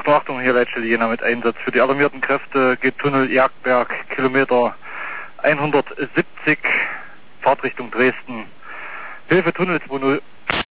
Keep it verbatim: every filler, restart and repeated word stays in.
Beobachtung, hier Leitstelle Jena mit Einsatz für die alarmierten Kräfte, geht Tunnel Jagdberg, Kilometer hundertsiebzig, Fahrtrichtung Dresden. Hilfe Tunnel zwei null.